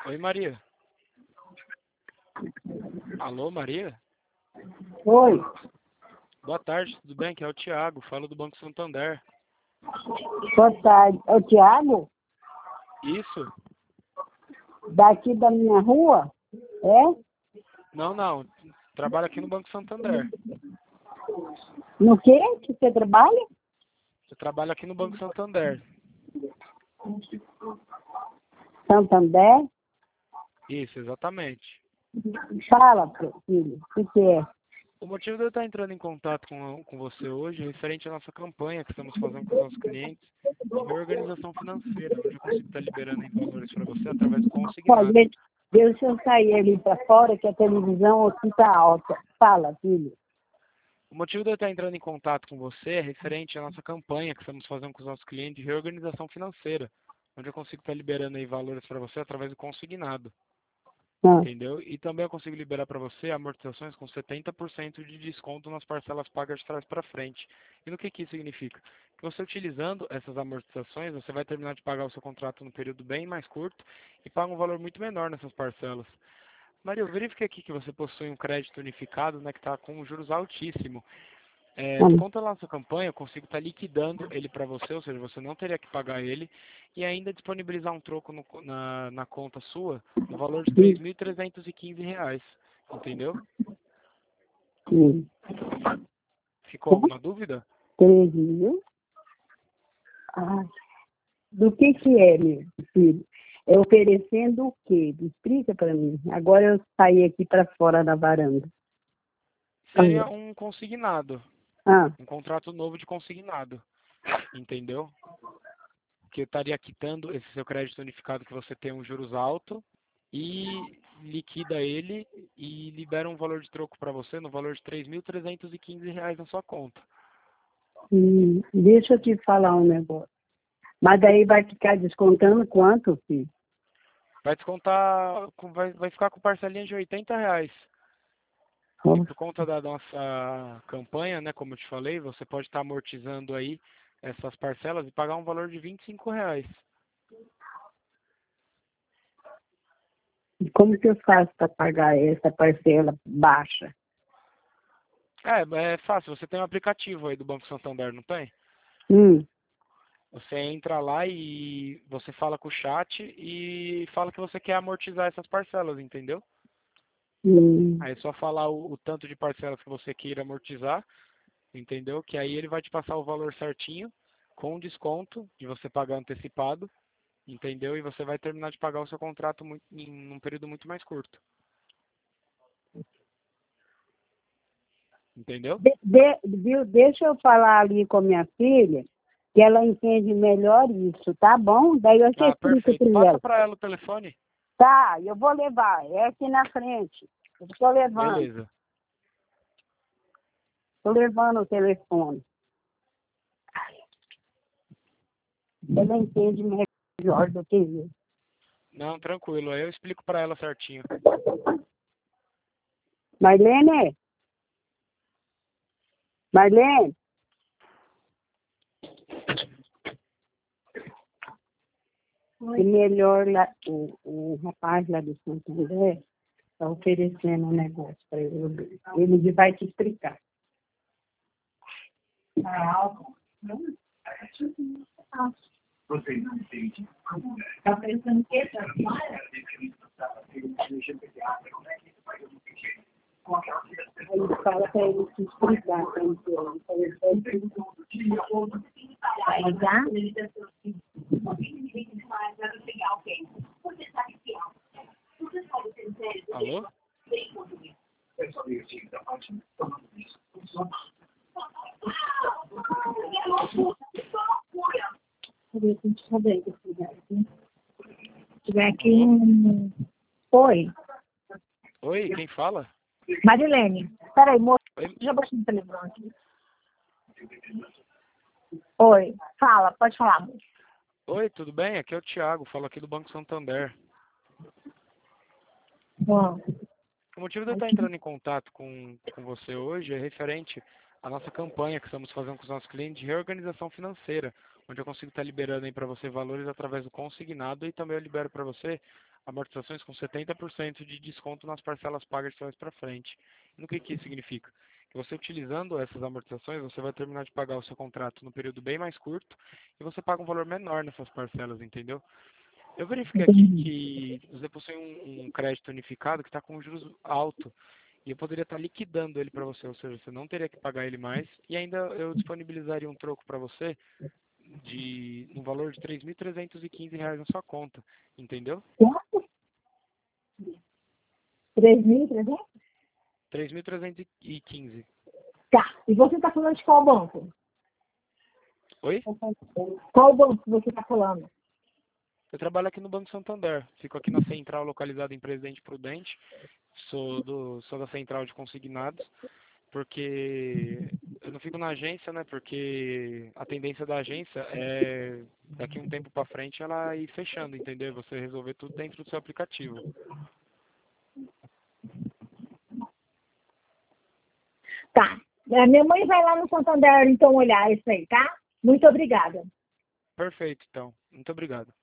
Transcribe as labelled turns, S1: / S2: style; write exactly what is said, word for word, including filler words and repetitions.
S1: Oi, Maria. Alô, Maria?
S2: Oi,
S1: Boa tarde, tudo bem? Aqui é o Thiago, falo do Banco Santander.
S2: boa tarde. É o Tiago?
S1: Isso?
S2: Daqui da minha rua? É?
S1: Não, não. Trabalho aqui no Banco Santander.
S2: No quê que você trabalha?
S1: Eu trabalho aqui no Banco Santander.
S2: Santander?
S1: Isso, exatamente.
S2: Fala, filho, o que, que é?
S1: O motivo de eu estar entrando em contato com, com você hoje é referente à nossa campanha que estamos fazendo com os nossos clientes de reorganização financeira, onde eu consigo estar liberando em valores para você através do
S2: Pode,
S1: consignado.
S2: deixa eu sair ali para fora que a televisão aqui tá alta. Fala, filho.
S1: O motivo de eu estar entrando em contato com você é referente à nossa campanha que estamos fazendo com os nossos clientes de reorganização financeira, onde eu consigo estar liberando aí valores para você através do consignado.
S2: Ah,
S1: Entendeu? E também eu consigo liberar para você amortizações com setenta por cento de desconto nas parcelas pagas de trás para frente. E no que, que isso significa? Que você utilizando essas amortizações, você vai terminar de pagar o seu contrato num período bem mais curto e paga um valor muito menor nessas parcelas. Maria, eu verifiquei aqui que você possui um crédito unificado, né, que está com juros altíssimo. É, por
S2: ah,
S1: conta da nossa campanha, eu consigo estar liquidando ele para você, ou seja, você não teria que pagar ele, e ainda disponibilizar um troco no- na, na conta sua no valor de três
S2: sim,
S1: mil trezentos e quinze reais. Entendeu?
S2: sim.
S1: Ficou alguma dúvida?
S2: Três mil? Ah, do que que é, meu filho? É oferecendo o quê? Explica para mim. Agora eu saí aqui para fora da varanda.
S1: Seria um consignado,
S2: Ah,
S1: um contrato novo de consignado. Entendeu? Que eu estaria quitando esse seu crédito unificado que você tem um juros alto e liquida ele e libera um valor de troco para você no valor de três mil trezentos e quinze reais na sua conta.
S2: hum, deixa eu te falar um negócio. Mas daí vai ficar descontando quanto, filho?
S1: Vai descontar, com- vai, vai ficar com parcelinha de oitenta reais. E por conta da nossa campanha, né, como eu te falei, você pode estar amortizando aí essas parcelas e pagar um valor de vinte e cinco reais.
S2: Como que eu faço para pagar essa parcela baixa?
S1: É, é fácil, você tem um aplicativo aí do Banco Santander, não tem?
S2: Hum,
S1: Você entra lá e você fala com o chat e fala que você quer amortizar essas parcelas, entendeu?
S2: hum.
S1: Aí é só falar o, o tanto de parcelas que você queira amortizar, entendeu? Que aí ele vai te passar o valor certinho, com desconto de você pagar antecipado, entendeu? E você vai terminar de pagar o seu contrato muito, em um período muito mais curto, entendeu?
S2: De- de- viu? Deixa eu falar ali com minha filha, que ela entende melhor isso, tá bom? Daí eu te
S1: Ah,
S2: explico
S1: perfeito.
S2: para
S1: Passa
S2: ela.
S1: para ela o telefone.
S2: Tá, eu vou levar, é aqui na frente. Eu estou levando,
S1: Beleza.
S2: estou levando o telefone. Ela entende melhor do que eu.
S1: Não, tranquilo. Aí eu explico para ela certinho.
S2: Marlene? Marlene? E melhor lá, o, o rapaz lá do Santander está oferecendo um negócio para ele. Ele vai te explicar. Está pensando que é Aí fala para ele te explicar.
S1: Alô?
S3: Tiver aqui
S1: Alô?
S3: um... Oi,
S1: Oi, quem fala?
S3: Marilene. Peraí, moço,
S1: Oi,
S3: já baixei o telefone aqui. Oi, fala, pode falar, moço.
S1: Oi, tudo bem? Aqui é o Thiago, falo aqui do Banco Santander.
S3: Bom,
S1: O motivo de eu estar entrando em contato com, com você hoje é referente à nossa campanha que estamos fazendo com os nossos clientes de reorganização financeira, onde eu consigo estar liberando aí para você valores através do consignado e também eu libero para você amortizações com setenta por cento de desconto nas parcelas pagas de trás para frente. E no que, que isso significa? Que você utilizando essas amortizações, você vai terminar de pagar o seu contrato num período bem mais curto e você paga um valor menor nessas parcelas, entendeu? Eu verifiquei aqui que você possui um, um crédito unificado que está com juros alto e eu poderia estar liquidando ele para você, ou seja, você não teria que pagar ele mais e ainda eu disponibilizaria um troco para você de um valor de três mil trezentos e quinze reais na sua conta, entendeu?
S3: Quanto? três mil e trezentos?
S1: três mil trezentos e quinze.
S3: Tá. E você está falando de qual banco?
S1: Oi?
S3: Qual banco você está falando?
S1: Eu trabalho aqui no Banco Santander, fico aqui na central localizada em Presidente Prudente, sou, do, sou da central de consignados, porque eu não fico na agência, né, porque a tendência da agência é daqui um tempo para frente ela ir fechando, entendeu? Você resolver tudo dentro do seu aplicativo.
S3: Tá. É, minha mãe vai lá no Santander, então, olhar isso aí, tá? Muito obrigada.
S1: Perfeito, então. Muito obrigado.